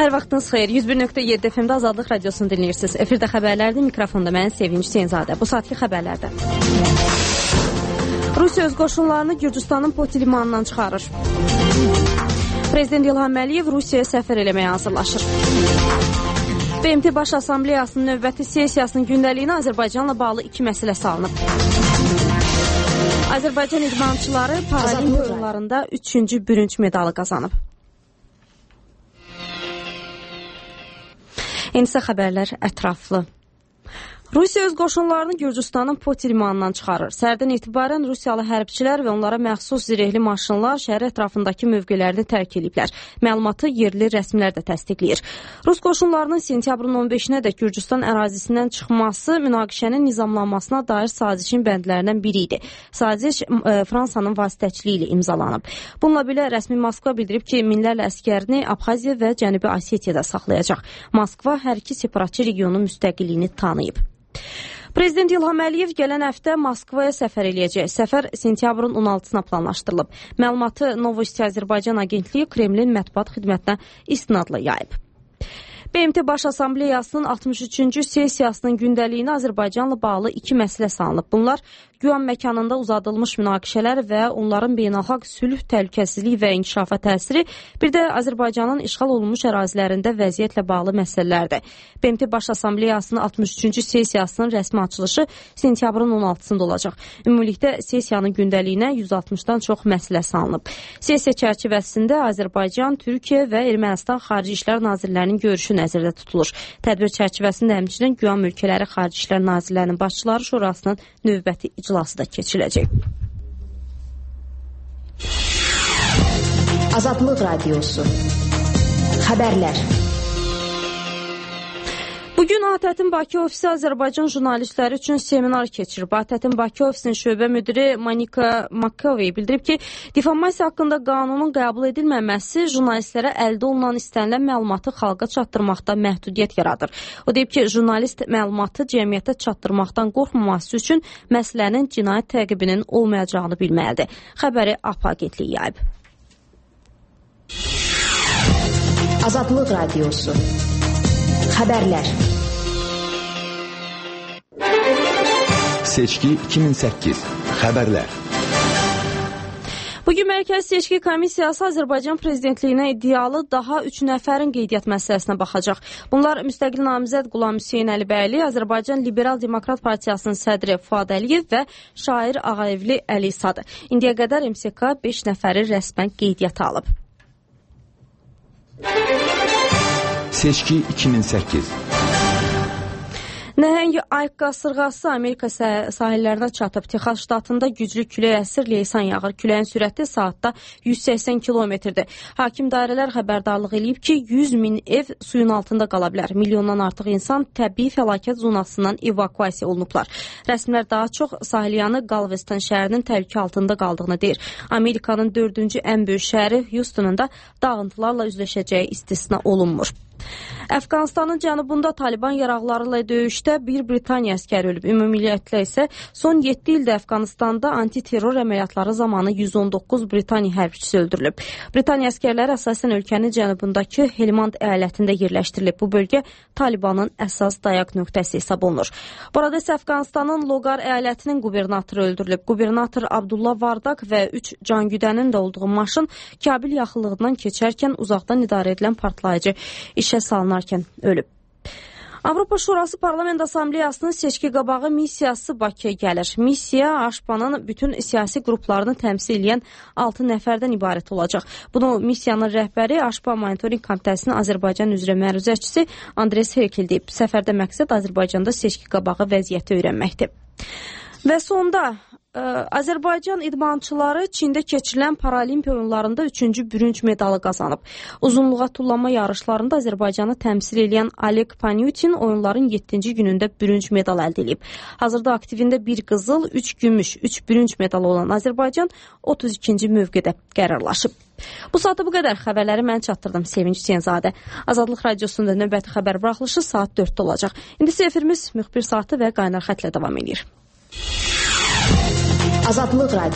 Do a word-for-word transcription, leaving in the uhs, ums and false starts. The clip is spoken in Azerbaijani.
Hər vaxtınız xeyir. yüz bir nöqtə yeddi F M-də Azadlıq Radiosunu dinləyirsiniz. Efirdə xəbərlərdir, mikrofonda mən Sevinç Hüseynzadə. Bu saatki xəbərlərdə. Rusiya öz qoşunlarını Gürcüstanın Poti limanından çıxarır. Prezident İlham Əliyev Rusiyaya səfər eləməyə hazırlaşır. B M T Baş Assambleyasının növbəti sessiyasının gündəliyinə Azərbaycanla bağlı iki məsələ salınıb. Azərbaycan idmançıları paralimpiya oyunlarında üçüncü bürünc medalı qazanıb. İnsə xəbərlər ətraflı. Rusiya öz qoşunlarını Gürcüstanın Poti limanından çıxarır. Səhərdən etibarən Rusiyalı hərbçilər və onlara məxsus zirehli maşınlar şəhər ətrafındakı mövqelərini tərk ediblər. Məlumatı yerli rəsmilər də təsdiqləyir. Rus qoşunlarının sentyabrın on beşinə də Gürcüstan ərazisindən çıxması münaqişənin nizamlanmasına dair sazişin bəndlərindən biri idi. Saziş e, Fransanın vasitəçiliyi ilə imzalanıb. Bununla belə rəsmi Moskva bildirib ki, minlərlə əskərini Abxaziya və Cənubi Osetiyada saxlayacaq. Moskva hər iki separatçı regionun müstəqilliyini tanıyıb. Prezident İlham Əliyev gələn həftə Moskvaya səfər eləyəcək. Səfər sentyabrın on altısına planlaşdırılıb. Məlumatı Novosti Azərbaycan agentliyi Kremlin mətbuat xidmətinə istinadla yayıb. B M T Baş Assambleyasının altmış üçüncü sessiyasının gündəliyinə Azərbaycanla bağlı iki məsələ salınıb. Bunlar güyan məkanında uzadılmış münaqişələr və onların beynəlxalq sülh, təhlükəsizlik və inkişafa təsiri, bir də Azərbaycanın işğal olunmuş ərazilərində vəziyyətlə bağlı məsələlərdir. B M T Baş Assambleyasının altmış üçüncü sessiyasının rəsmi açılışı sentyabrın on altısında olacaq. Ümumilikdə sessiyanın gündəliyinə yüz altmışdan çox məsələ salınıb. Sessiya çərçivəsində Azərbaycan, Türkiyə və Ermənistan Xarici İşlər Nazirlərinin görüşü nəzərdə tutulur. Tədbir çərçivəsində həmçinin güyan mülkələri Xarici İşlər Nazirlərinin başçıları şurasının növbəti iclası da keçiriləcək. Azadlıq Radiosu. Xəbərlər. Bugün A T Ə-tin Bakı ofisi Azərbaycan jurnalistləri üçün seminar keçirib. A T Ə-tin Bakı ofisinin şöbə müdiri Monika Makovey bildirib ki, difamasiya haqqında qanunun qəbul edilməməsi jurnalistlərə əldə olunan istənilən məlumatı xalqa çatdırmaqda məhdudiyyət yaradır. O deyib ki, jurnalist məlumatı cəmiyyətə çatdırmaqdan qorxmaması üçün məsələnin cinayət təqibinin olmayacağını bilməlidir. Xəbəri A P agentliyi yayıb. Azadlıq Radiosu. Xəbərlər. Seçki iki min səkkiz. Xəbərlər. Bugün Mərkəzi Seçki Komissiyası Azərbaycan prezidentliyinə iddialı daha üç nəfərin qeydiyyat məsələsinə baxacaq. Bunlar müstəqil namizəd Qulam Hüseyn Əlibəyli, Azərbaycan Liberal Demokrat Partiyasının sədri Fuad Əliyev və şair Ağayevli Əli İsadır. İndiyə qədər M S K beş nəfəri rəsmən qeydiyyata alıb. Seçki iki min səkkiz. Nəhəng ayıq qasırğası Amerika sahillərinə çatıb. Texas ştatında güclü külək əsir, leysan yağır. Küləyin sürəti saatda yüz səksən kilometrdir. Hakim dairələr xəbərdarlıq eləyib ki, yüz min ev suyun altında qala bilər. Milyondan artıq insan təbii fəlakət zonasından evakuasiya olunublar. Rəsmilər daha çox sahilyanı Galveston şəhərinin təhlükə altında qaldığını deyir. Amerikanın dördüncü ən böyük şəhəri Houston'un da dağıntılarla üzləşəcəyi istisna olunmur. Əfqanistanın cənubunda Taliban yaraqları ilə döyüşdə bir Britaniya əskəri ölüb. Ümumiyyətlə isə son yeddi ildə Əfqanistanda antiterror əməliyyatları zamanı yüz on doqquz Britaniya hərbçisi öldürülüb. Britaniya əskərləri əsasən ölkənin cənubundakı Helmand əyalətində yerləşdirilib. Bu bölgə Talibanın əsas dayaq nöqtəsi hesab olunur. Burada isə Əfqanistanın Loqar əyalətinin qubernatoru öldürülüb. Qubernator Abdullah Vardak və üç cangüdənin də olduğu maşın Kabil yaxınlığından keçərkən uzaqdan idarə edilən partlayıcı işə salınarkən ölüb. Avropa Şurası Parlament Assambleyasının seçki qabağı missiyası Bakıya gəlir. Missiya A Ş P-nın bütün siyasi qruplarını təmsil edən altı nəfərdən ibarət olacaq. Bunu missiyanın rəhbəri A Ş P Monitoring Komitəsinin Azərbaycan üzrə məruzəçisi Andres Herkel deyib. Səfərdə məqsəd Azərbaycanda seçki qabağı vəziyyəti öyrənməkdir. Və sonda Azərbaycan idmançıları Çində keçirilən paralimpiya oyunlarında üçüncü bürünc medalı qazanıb. Uzunluğa tullanma yarışlarında Azərbaycanı təmsil edən Oleg Panyutin oyunların yeddinci günündə bürünc medal əldə edib. Hazırda aktivində bir qızıl, üç gümüş, üç bürünc medalı olan Azərbaycan otuz ikinci mövqedə qərarlaşıb. Bu saata bu qədər xəbərləri mən çatdırdım. Sevinç Hüseynzadə. Azadlıq Radiosunda növbəti xəbər buraxılışı saat dörddə olacaq. İndi isə efirimiz müxbir saatı və qaynar xətlə davam edir. Azadlıq Radiosu.